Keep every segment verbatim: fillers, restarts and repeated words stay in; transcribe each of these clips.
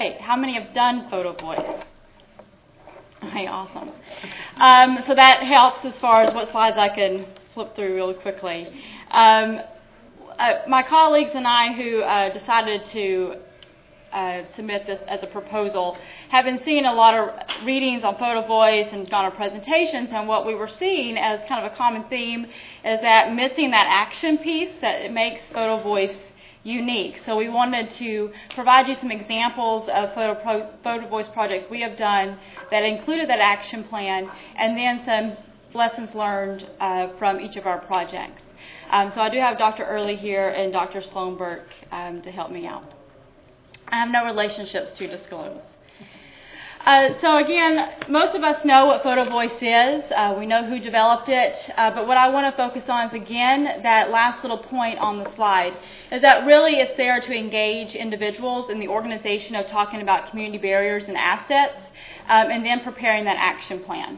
Hey, how many have done Photo Voice? Okay, awesome. Um, so that helps as far as what slides I can flip through really quickly. Um, uh, my colleagues and I who uh, decided to uh, submit this as a proposal have been seeing a lot of readings on Photo Voice and gone to presentations, and what we were seeing as kind of a common theme is that missing that action piece that it makes Photo Voice unique. So we wanted to provide you some examples of photo, pro, photo voice projects we have done that included that action plan, and then some lessons learned uh, from each of our projects. Um, so I do have Doctor Early here and Doctor Sloan-Burke um, to help me out. I have no relationships to disclose. Uh, so again, most of us know what Photo Voice is. Uh, we know who developed it. Uh, but what I want to focus on is, again, that last little point on the slide, is that really it's there to engage individuals in the organization of talking about community barriers and assets, um, and then preparing that action plan.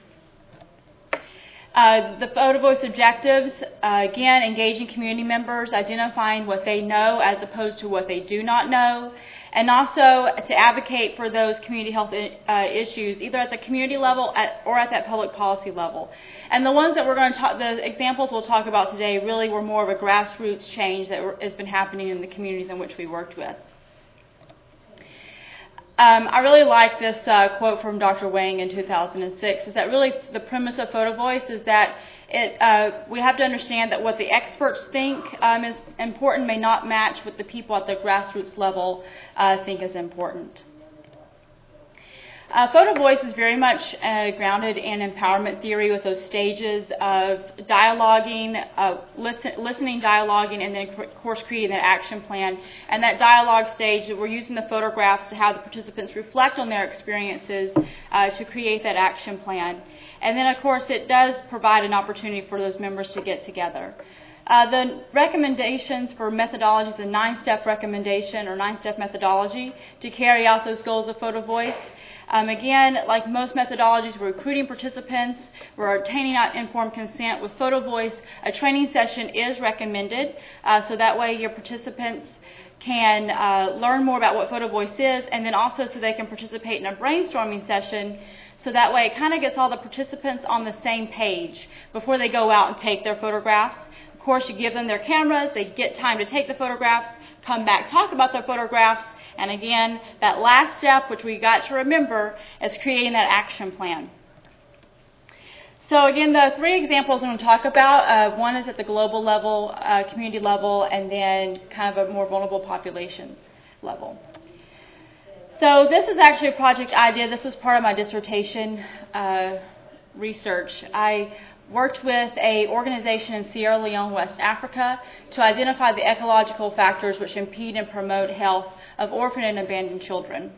Uh, the Photo Voice objectives, uh, again, engaging community members, identifying what they know as opposed to what they do not know, and also to advocate for those community health uh, issues, either at the community level at, or at that public policy level. And the ones that we're going to talk, the examples we'll talk about today really were more of a grassroots change that has been happening in the communities in which we worked with. Um, I really like this uh, quote from Doctor Wang in two thousand six, is that really the premise of Photo Voice is that it, uh, we have to understand that what the experts think um, is important may not match what the people at the grassroots level uh, think is important. Uh, Photo Voice is very much uh, grounded in empowerment theory with those stages of dialoguing, uh, listen, listening, dialoguing, and then, of course, creating that action plan. And that dialogue stage, we're using the photographs to have the participants reflect on their experiences uh, to create that action plan. And then, of course, it does provide an opportunity for those members to get together. Uh, the recommendations for methodologies, a nine-step recommendation or nine-step methodology to carry out those goals of Photo Voice. Um, again, like most methodologies, we're recruiting participants, we're obtaining out informed consent. With Photo Voice, a training session is recommended, uh, so that way your participants can uh, learn more about what Photo Voice is, and then also so they can participate in a brainstorming session, so that way it kind of gets all the participants on the same page before they go out and take their photographs. Of course, you give them their cameras, they get time to take the photographs, come back, talk about their photographs, and again, that last step, which we got to remember, is creating that action plan. So again, the three examples I'm going to talk about, uh, one is at the global level, uh, community level, and then kind of a more vulnerable population level. So this is actually a project I did. This was part of my dissertation uh, research. I worked with an organization in Sierra Leone, West Africa, to identify the ecological factors which impede and promote health of orphan and abandoned children.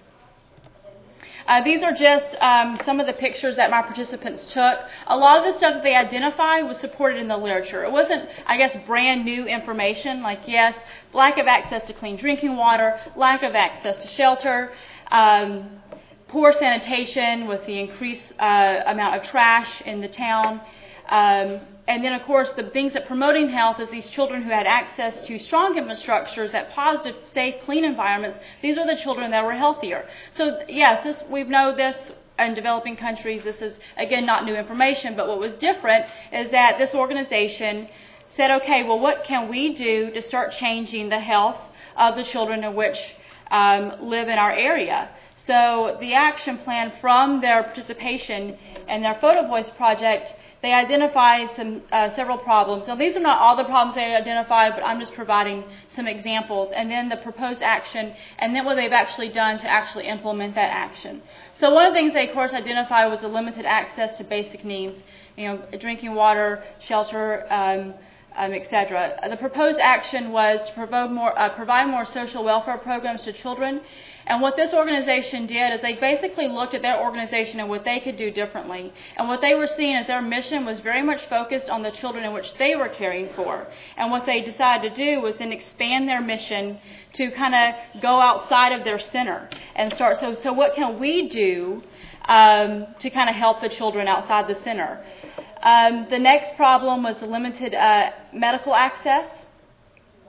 Uh, these are just um, some of the pictures that my participants took. A lot of the stuff that they identified was supported in the literature. It wasn't, I guess, brand new information, like, yes, lack of access to clean drinking water, lack of access to shelter, um, poor sanitation with the increased uh, amount of trash in the town. Um, and then, of course, the things that promoting health is these children who had access to strong infrastructures, that positive, safe, clean environments. These are the children that were healthier. So, yes, this, we know this in developing countries. This is, again, not new information. But what was different is that this organization said, okay, well, what can we do to start changing the health of the children in which um, live in our area? So the action plan from their participation in their Photo Voice project, they identified some uh, several problems. Now, these are not all the problems they identified, but I'm just providing some examples. And then the proposed action, and then what they've actually done to actually implement that action. So one of the things they, of course, identified was the limited access to basic needs, you know, drinking water, shelter, um, um, et cetera. The proposed action was to provide more, uh, provide more social welfare programs to children. And what this organization did is they basically looked at their organization and what they could do differently. And what they were seeing is their mission was very much focused on the children in which they were caring for. And what they decided to do was then expand their mission to kind of go outside of their center and start. So, so what can we do um, to kind of help the children outside the center? Um, the next problem was the limited uh, medical access.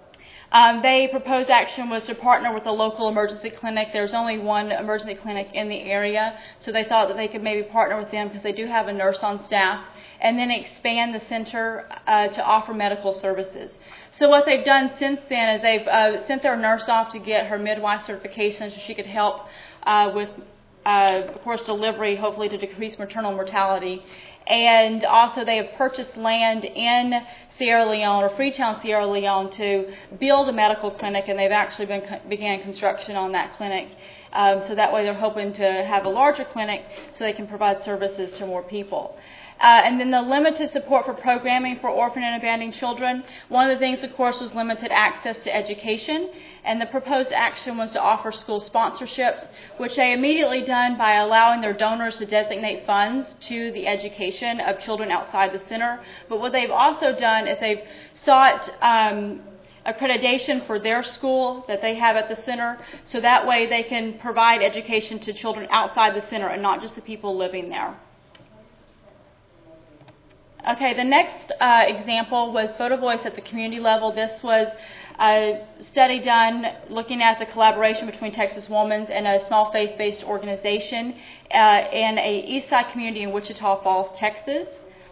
Um, they proposed action was to partner with a local emergency clinic. There's only one emergency clinic in the area, so they thought that they could maybe partner with them because they do have a nurse on staff, and then expand the center uh, to offer medical services. So what they've done since then is they've uh, sent their nurse off to get her midwife certification so she could help uh, with, uh, of course, delivery, hopefully to decrease maternal mortality. And also they have purchased land in Sierra Leone, or Freetown, Sierra Leone, to build a medical clinic, and they've actually been began construction on that clinic. Um, so that way they're hoping to have a larger clinic so they can provide services to more people. Uh, and then the limited support for programming for orphan and abandoned children. One of the things, of course, was limited access to education. And the proposed action was to offer school sponsorships, which they immediately done by allowing their donors to designate funds to the education of children outside the center. But what they've also done is they've sought um, accreditation for their school that they have at the center, so that way they can provide education to children outside the center and not just the people living there. Okay, the next uh, example was Photo Voice at the community level. This was a study done looking at the collaboration between Texas Women's and a small faith-based organization uh, in a East Side community in Wichita Falls, Texas.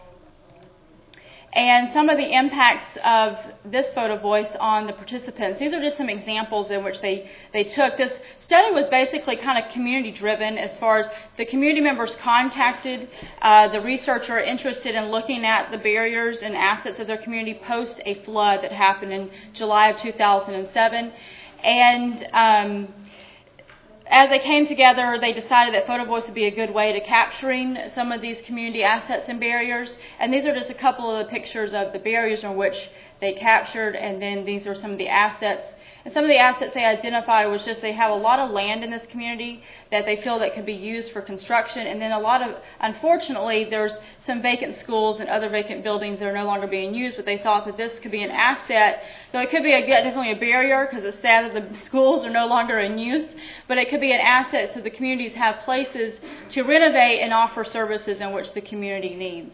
And some of the impacts of this Photo Voice on the participants. These are just some examples in which they, they took. This study was basically kind of community-driven as far as the community members contacted uh, the researcher interested in looking at the barriers and assets of their community post a flood that happened in July of two thousand seven. And um, as they came together, they decided that Photo Voice would be a good way to capturing some of these community assets and barriers. And these are just a couple of the pictures of the barriers in which they captured, and then these are some of the assets. And some of the assets they identified was just they have a lot of land in this community that they feel that could be used for construction, and then a lot of, unfortunately, there's some vacant schools and other vacant buildings that are no longer being used, but they thought that this could be an asset. Though it could be a, definitely a barrier because it's sad that the schools are no longer in use, but it could be an asset so the communities have places to renovate and offer services in which the community needs.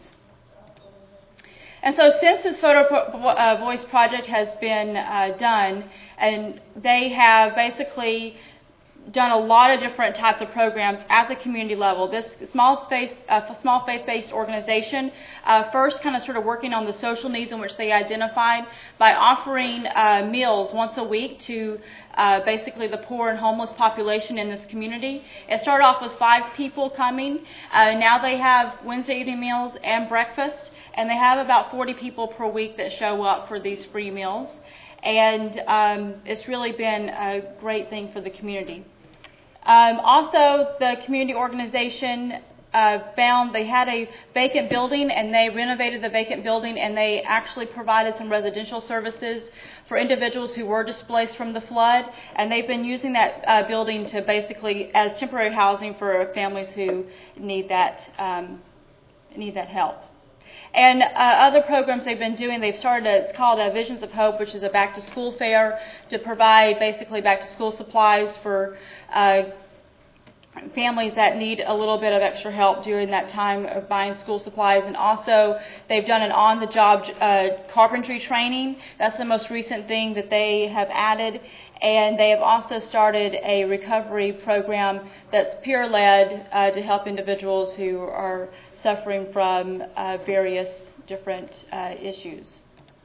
And so since this Photo uh, Voice project has been uh, done, and they have basically done a lot of different types of programs at the community level. This small faith, uh, small faith-based organization uh, first kind of started working on the social needs in which they identified by offering uh, meals once a week to uh, basically the poor and homeless population in this community. It started off with five people coming. Uh, now they have Wednesday evening meals and breakfast, and they have about forty people per week that show up for these free meals. And um, it's really been a great thing for the community. Um, also, the community organization uh, found they had a vacant building, and they renovated the vacant building, and they actually provided some residential services for individuals who were displaced from the flood. And they've been using that uh, building to basically as temporary housing for families who need that um, need that help. And uh, other programs they've been doing, they've started, a, it's called a Visions of Hope, which is a back-to-school fair to provide basically back-to-school supplies for uh, families that need a little bit of extra help during that time of buying school supplies. And also, they've done an on-the-job uh, carpentry training. That's the most recent thing that they have added. And they have also started a recovery program that's peer-led uh, to help individuals who are suffering from uh, various different uh, issues.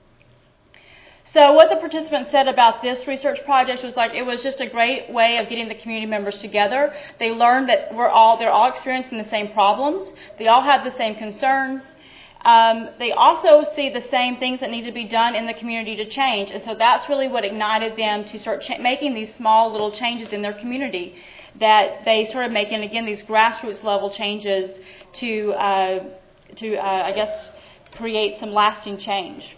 So what the participants said about this research project was like it was just a great way of getting the community members together. They learned that we're all they're all experiencing the same problems. They all have the same concerns. Um, they also see the same things that need to be done in the community to change. And so that's really what ignited them to start cha- making these small little changes in their community, that they started making, again, these grassroots level changes to, uh, to uh, I guess, create some lasting change.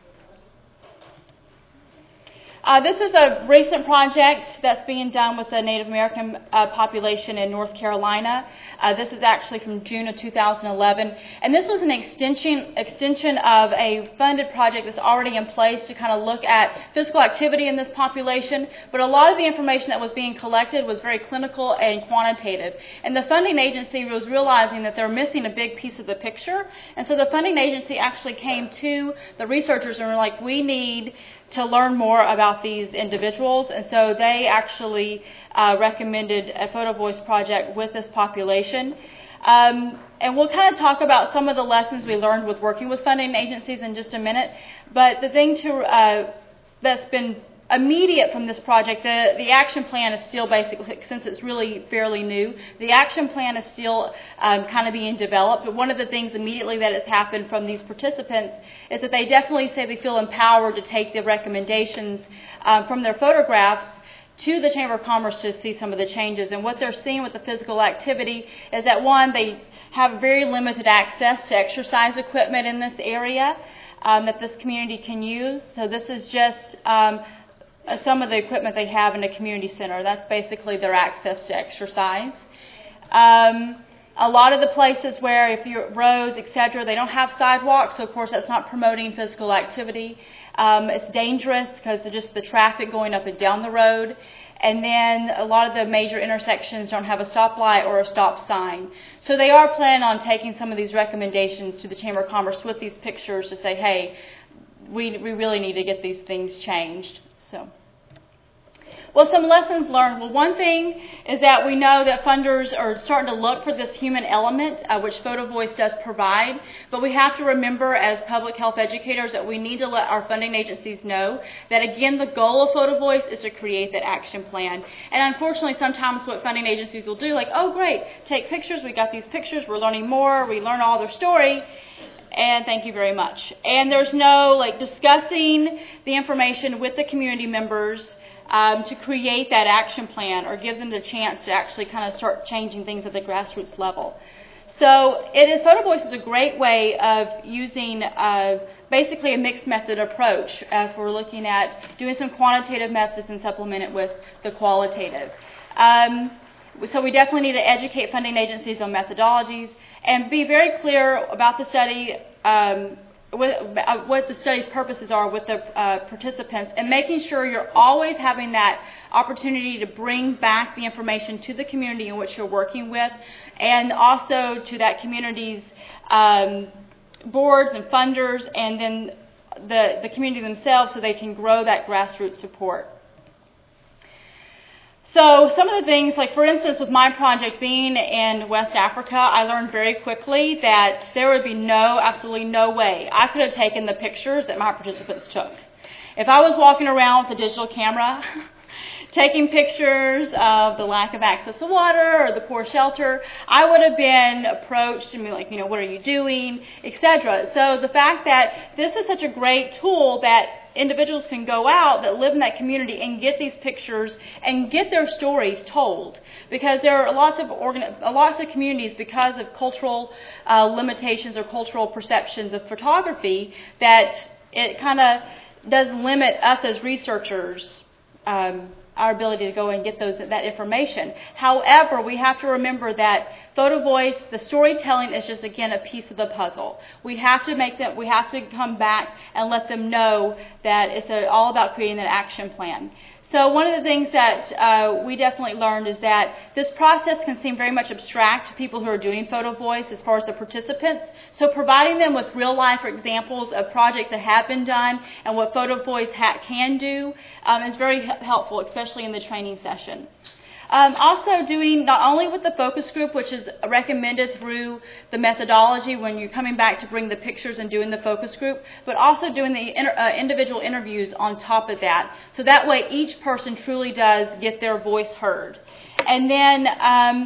Uh, this is a recent project that's being done with the Native American uh, population in North Carolina. Uh, this is actually from June of two thousand eleven. And this was an extension extension of a funded project that's already in place to kind of look at physical activity in this population. But a lot of the information that was being collected was very clinical and quantitative. And the funding agency was realizing that they're missing a big piece of the picture. And so the funding agency actually came to the researchers and were like, we need to learn more about these individuals, and so they actually uh, recommended a Photo Voice project with this population. Um, and we'll kind of talk about some of the lessons we learned with working with funding agencies in just a minute, but the thing to uh, that's been immediate from this project, the, the action plan is still basically, since it's really fairly new, the action plan is still um, kind of being developed. But one of the things immediately that has happened from these participants is that they definitely say they feel empowered to take the recommendations um, from their photographs to the Chamber of Commerce to see some of the changes. And what they're seeing with the physical activity is that, one, they have very limited access to exercise equipment in this area um, that this community can use. So this is just um, Uh, some of the equipment they have in a community center. That's basically their access to exercise. Um, a lot of the places where, if you're at roads, et cetera, they don't have sidewalks, so of course that's not promoting physical activity. Um, it's dangerous because of just the traffic going up and down the road. And then a lot of the major intersections don't have a stoplight or a stop sign. So they are planning on taking some of these recommendations to the Chamber of Commerce with these pictures to say, hey, we, we really need to get these things changed. So, well, some lessons learned. Well, one thing is that we know that funders are starting to look for this human element, uh, which Photo Voice does provide. But we have to remember, as public health educators, that we need to let our funding agencies know that, again, the goal of Photo Voice is to create that action plan. And unfortunately, sometimes what funding agencies will do, like, oh, great, take pictures. We got these pictures. We're learning more. We learn all their story. And thank you very much. And there's no like discussing the information with the community members um, to create that action plan or give them the chance to actually kind of start changing things at the grassroots level. So it is, Photo Voice is a great way of using uh, basically a mixed method approach uh, if we're looking at doing some quantitative methods and supplement it with the qualitative. Um, So we definitely need to educate funding agencies on methodologies and be very clear about the study, um, with, uh, what the study's purposes are with the uh, participants, and making sure you're always having that opportunity to bring back the information to the community in which you're working with, and also to that community's um, boards and funders, and then the, the community themselves, so they can grow that grassroots support. So some of the things, like for instance with my project being in West Africa, I learned very quickly that there would be no, absolutely no way I could have taken the pictures that my participants took. If I was walking around with a digital camera taking pictures of the lack of access to water or the poor shelter, I would have been approached and be like, you know, what are you doing, et cetera. So the fact that this is such a great tool that individuals can go out that live in that community and get these pictures and get their stories told, because there are lots of organ- lots of communities, because of cultural uh, limitations or cultural perceptions of photography, that it kind of does limit us as researchers, um, our ability to go and get those that information. However, we have to remember that Photo Voice, the storytelling is just, again, a piece of the puzzle. We have to make them, we have to come back and let them know that it's a, all about creating an action plan. So one of the things that uh, we definitely learned is that this process can seem very much abstract to people who are doing Photo Voice as far as the participants. So providing them with real-life examples of projects that have been done and what Photo Voice ha- can do um, is very helpful, especially in the training session. Um, also doing not only with the focus group, which is recommended through the methodology when you're coming back to bring the pictures and doing the focus group, but also doing the inter, uh, individual interviews on top of that. So that way each person truly does get their voice heard. And then um,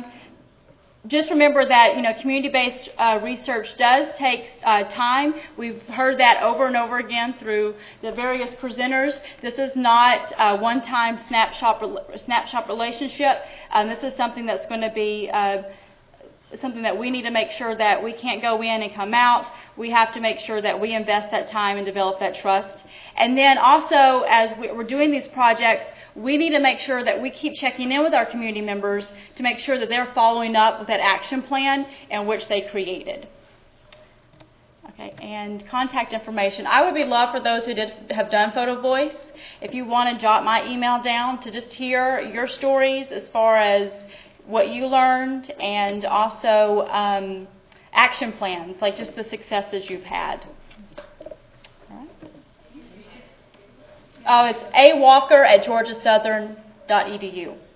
just remember that, you know, community-based uh, research does take uh, time. We've heard that over and over again through the various presenters. This is not a one-time snapshot snapshot relationship. Um, this is something that's going to be uh, something that we need to make sure that we can't go in and come out. We have to make sure that we invest that time and develop that trust. And then also, as we're doing these projects, we need to make sure that we keep checking in with our community members to make sure that they're following up with that action plan in which they created. Okay, and contact information. I would be love for those who did have done Photo Voice, if you want to jot my email down to just hear your stories as far as what you learned, and also um, action plans, like just the successes you've had. All right. Oh, it's a walker at georgia southern dot e d u.